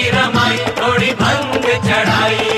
भभूति रमाई थोड़ी भंग चढ़ाई।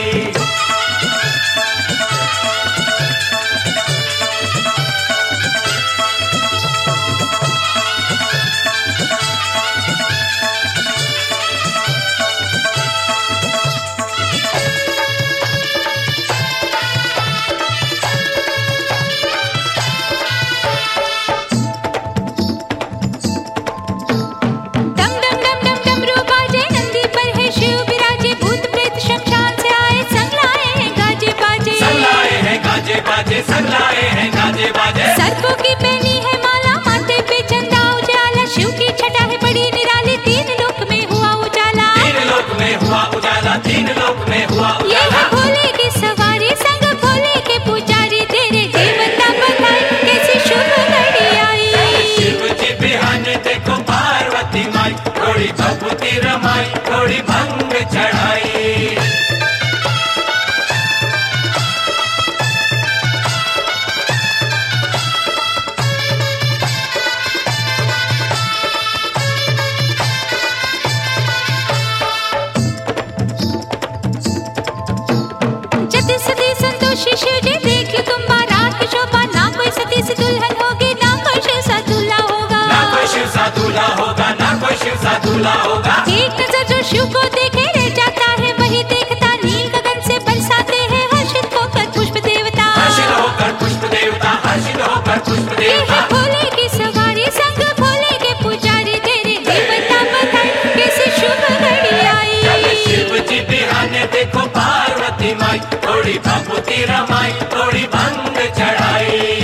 संग लाए हैं गाजे बाजे, सर्पों की पहनी है माला, माथे पे चंदा उजाला, शिव की छटा है बड़ी निराली, तीन लोक में हुआ उजाला, तीन लोक में हुआ उजाला, तीन लोक में हुआ ये उजाला। है भोले की सवारी संग भोले के पुजारी, तेरे देवता बताए कैसी शुभ घड़ी आई। शिव जी बिहाने देखो पार्वती माई थोड़ी भभूति रमाई थोड़ी भंग चढ़ाई। सती संतोषी शिव जी देख लो तुम बारात की शोभा, ना कोई सती से दुल्हन होगी, ना कोई शिव सा दूल्हा होगा, ना कोई शिव सा दूल्हा होगा, ना कोई शिव सा दूल्हा होगा। एक नजर जो शिव को देखे रह जाता है, वही देखता नील गगन से बरसाते हैं हर्षित होकर पुष्प देवता, हर्षित होकर पुष्प देवता, हर्षित होकर पुष्प ये देवता। है भोले की सवारी संग भोले के पुजारी, तेरे देवता बताए कैसी शुभ घड़ी आई। चल शिव जी बिहाने देखो पार्वती माई थोड़ी भभूति रमाई थोड़ी भंग चढ़ाई।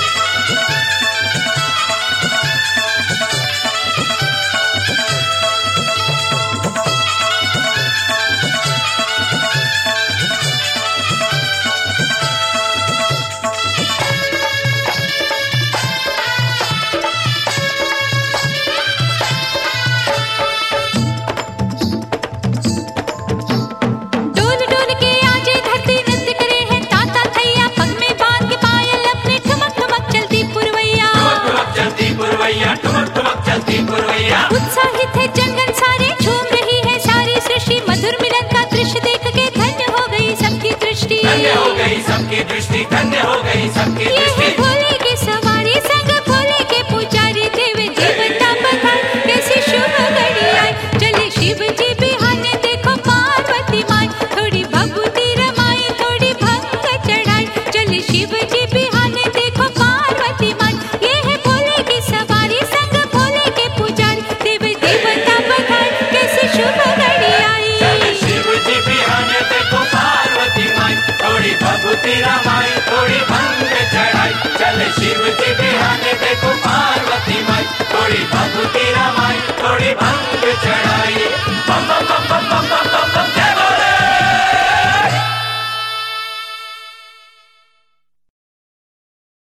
ठुमक ठुमक चलती पुरवैया, उत्साहित है जंगल सारे, झूम रही है सारी सृष्टि, मधुर